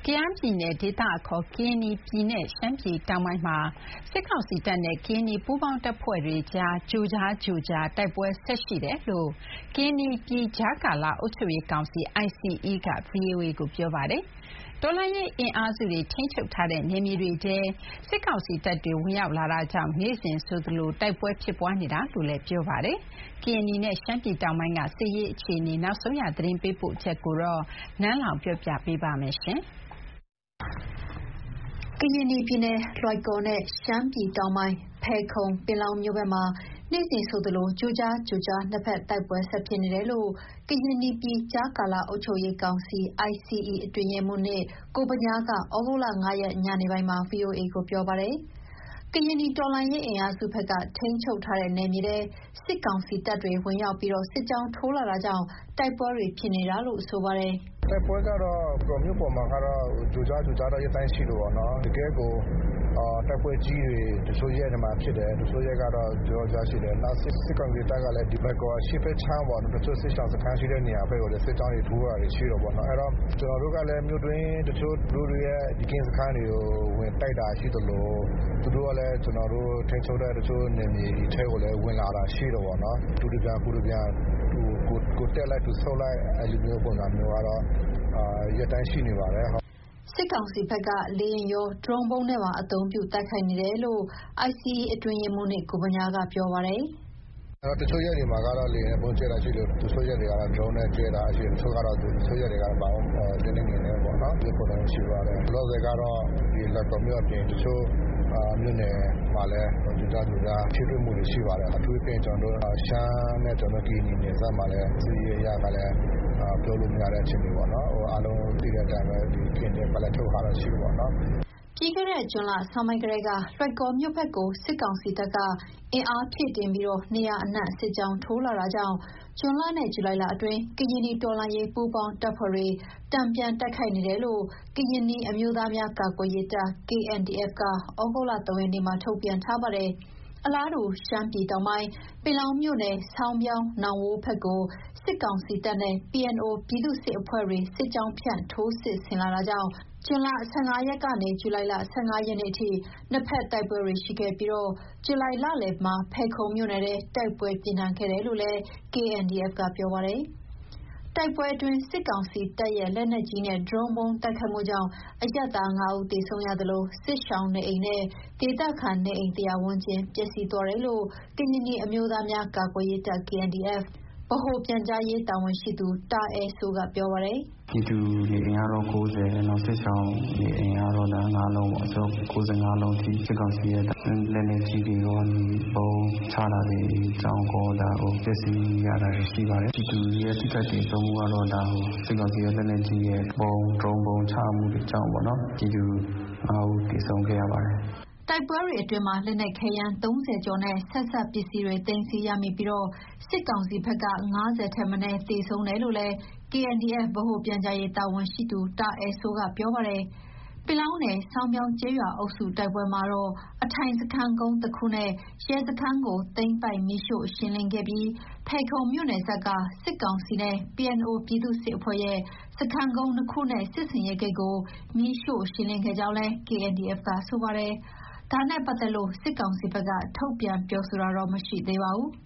ကယားပြည်နယ်ဒေသအခေါ်ကရင်နီပြည်နဲ့ရှမ်းပြည်တောင်ပိုင်းမှာစစ်ကောင်စီတပ်နဲ့ကရင်နီပူးပေါင်းတပ်ဖွဲ့တွေကြားကြိုကြားတိုက်ပွဲဆက်ရှိတယ်လို့ကရင်နီပြည်ကြားကာလအုပ်ချုပ်ရေးကောင်စီ ICE က VOA ကိုပြောပါတယ်။တော်လှန်ရေးအင်အားစုတွေထိန်းချုပ်ထားတဲ့နယ်မြေတွေထဲစစ်ကောင်စီတပ်တွေဝင်ရောက်လာတာကြောင့်နေ့စဉ်ဆိုသလိုတိုက်ပွဲဖြစ်ပွားနေတာလို့လည်းပြောပါတယ်။ကရင်နီနဲ့ရှမ်းပြည်တောင်ပိုင်းကစစ်ရေးအခြေအနေနောက်ဆုံးရသတင်းပေးပို့ချက်ကိုနန်းလောင်ဝ်ပြောပြပေးပါမယ်။ကရင်နီပြည်နယ်လွိုင်ကော်နဲ့ရှမ်းပြည်တောင်ပိုင်းဖယ်ခုံပင်လောင်းမြို့ဘက်မှာနေ့စဉ်ဆိုသလိုကြိုကြားနှစ်ဖက်တိုက်ပွဲဆက်ဖြစ်နေတယ်လို့ကရင်နီပြည်ကြားကာလအုပ်ချုပ်ရေးကောင်စီ ICE အတွင်းရေးမှူးနဲ့ကိုဗညားကဩဂုတ်လ 9 ရက်ညနေပိုင်းမှာ VOA ကိုပြောပါတယ်။ကရင်နီတော်လှန်ရေးအင်အားစုဘက်ကထိန်းချုပ်ထားတဲ့နယ်မြေထဲစစ်ကောင်စီတပ်တွေဝင်ရောက်ပြီးစစ်ကြောင်းထိုးလာတာကြောင့်တိုက်ပွဲတွေဖြစ်နေတာလို့ဆိုပါတယ်။တိုက်ပွဲကတော့မြို့ပေါ်မှာကတော့ကြိုကြားတော့ရတိုင်းရှိလို့ပေါ့နော်တကယ်ကိုတိုက်ပွဲကြီးတွေတချို့ရဲတွေမှာဖြစ်တယ်တချို့ရဲကတော့ကြောကြားရှိတယ်နောက်စစ်ကောင်စီတပ်ကလည်းဒီဘက်ကောရှေ့ဘက်ချမ်းပေါ့တချို့စစ်ဆောင်စခန်းရှိတဲ့နေရာဘက်ကိုလည်းစစ်ကြောင်းတွေထိုးတာတွေရှိတော့ပေါ့နော်အဲ့တော့ကျွန်တော်တို့ကလည်းမြို့တွင်းတချို့လူတွေရဲ့ဒီကင်းစခန်းတွေကိုဝင်တိုက်တာရှိသလိုသူတို့ကလည်းကျွန်တော်တို့ထိန်းချုပ်တဲ့တချို့နေမြေထဲကိုလည်းဝင်လာတာရှိတော့ပေါ့နော်သူတို့ပြန်ကိုတက်လိုက်သူဆုတ်လိုက်အဲ့လိုမျိုးပုံစံမျိုးကတော့ရတိုင်းရှိနေပါတယ်စစ်ကောင်စီဘက်ကလေရင်ရောဒရုန်းဘုံနဲ့ပါအသုံးပြုတိုက်ခိုက်နေတယ်လို့ ICE အတွင်းရေးမှူးနဲ့ကိုဗညားကပြောပါတယ်တချို့ရက်တွေမှာကတော့လေရင်ပုံကျဲတာရှိလို့တချို့ရက်တွေကတော့ drone နဲ့ကျဲတာရှိတယ်တချို့ကတော့တချို့ရက်တွေကတော့ဘာလို့တင်းနေနေပေါ့နော်ဒီပုံစံရှိပါတယ်လောဆယ်ကတော့ဒီလက်တော်မျိုးအပြင်တချို့မြို့နယ်မှာလည်းဒီကြားထိတွေ့မှုတွေရှိပါတယ်အထူးဖြင့်ကျွန်တော်တို့ရှမ်းနဲ့ကျွန်တော်ကီနီနယ်စပ်မှာလည်းစီးရကလည်းပြောလို့မရတဲ့အခြေအနေပေါ့နော်အားလုံးသိတဲ့အတိုင်းပဲဒီကင်းတွေပလက်ထုတ်ထားတာရှိတယ်ပေါ့နော်ပြီးခဲ့တဲ့ဇွန်လဆောင်းပိုင်းကလေးကလွိုက်ကော်မြို့ဘက်ကိုစစ်ကောင်စီတပ်ကအင်အားဖြည့်တင်ပြီးနေရာအနှံ့စစ်ကြောင်းထိုးလာတာကြောင့်ဇွန်လနဲ့ဇူလိုင်လအတွင်းကရင်နီတော်လှန်ရေးပူးပေါင်းတပ်ဖွဲ့တွေတံပြန်တိုက်ခိုက်နေတယ်လို့ကရင်နီအမျိုးသားများကာကွယ်ရေးတပ် KNDF ကဩဂုတ်လ 3 ရက်နေ့မှာထုတ်ပြန်ထားပါတယ်။အလားတူရှမ်းပြည်တောင်ပိုင်းပင်လောင်းမြို့နယ်ဆောင်းပြောင်းနောင်ဝိုးဘက်ကိုစစ်ကောင်စီတပ်နဲ့ PNO ပြည်သူ့စစ်အဖွဲ့တွေစစ်ကြောင်းဖြန့်ထိုးစစ်ဆင်လာတာကြောင့်ဇွန်လ 15 ရက်ကနေဇူလိုင်လ 15 ရက်နေ့အထိနှစ်ဖက်တိုက်ပွဲတွေရှိခဲ့ပြီးဇူလိုင်လလယ်မှာဖယ်ခုံမြို့နယ်ထဲတိုက်ပွဲပြင်းထန်ခဲ့တယ်လို့လည်း KNDF ကပြောပါတယ်။တိုက်ပွဲအတွင်းစစ်ကောင်စီတပ်ရဲ့လက်နက်ကြီးနဲ့ဒရုန်းဘုံတိုက်ခိုက်မှုကြောင့်အရပ်သား 5 ဦးသေဆုံးရသလိုစစ်ရှောင်နေအိမ်နဲ့ဒေသခံနေအိမ်100 ဝန်းကျင်ပျက်စီးသွားတယ်လို့ကရင်နီအမျိုးသားများကာကွယ်ရေးတပ် KNDF ဗဟိုပြန်ကြားရေးတာဝန်ရှိသူတာအဲဆိုးကပြောပါတယ်။ပြည်သူနေအိမ်ကတော့90နောက်စစ်ဆောင်နေအိမ်ကတော့5လုံးပေါ့ဆို95လုံးထိစစ်ကောင်စီရဲ့လက်နက်ကြီးတွေရောပုံချတာတွေကြောင်းကောဒါကိုပစ္စည်းရတာရှိပါတယ်ပြည်သူရဲ့တိကျတဲ့သုံးမှုကတော့ဒါကိုစစ်ကောင်စီရဲ့လက်နက်ကြီးရဲ့ပုံဒရုန်းပုံချမှုတွေကြောင်းပေါ့နော်ပြည်သူဦးတည်ဆုံးခဲ့ရပါတယ်တိုက်ပွဲတွေအတွင်းမှာလက်နက်ခဲယမ်း30ကျော်နဲ့ဆက်ပစ္စည်းတွေတင်စီရမိပြီးစစ်ကောင်စီဘက်က90ထက်မနည်းသေဆုံးတယ်လို့လည်း KNDF ဗဟိုပြန်ကြားရေးတာဝန်ရှိသူတာအဲဆိုးကပြောပါတယ်။ပင်လောင်းနယ်ဆောင်းပြောင်းကျေးရွာအုပ်စုတိုက်ပွဲမှာတော့အထိုင်စခန်းကုန်းတစ်ခုနဲ့ရဲစခန်းကိုသိမ်းပိုက်မိရှို့ရှင်းလင်းခဲ့ပြီးဖယ်ခုံမြို့နယ်ဆက်ကစစ်ကောင်စီနဲ့ PNO ပြည်သူ့စစ်အဖွဲ့ရဲ့စခန်းကုန်း2ခုနဲ့စစ်စင်ရေးဂိတ်ကိုမိရှို့ရှင်းလင်းခဲ့ကြောင်းလည်း KNDF ကဆိုပါတယ်။ဒါနဲ့ပတ်သက်လို့စစ်ကောင်စီဘက်ကထုတ်ပြန်ပြောဆိုတာတော့မရှိသေးပါဘူး။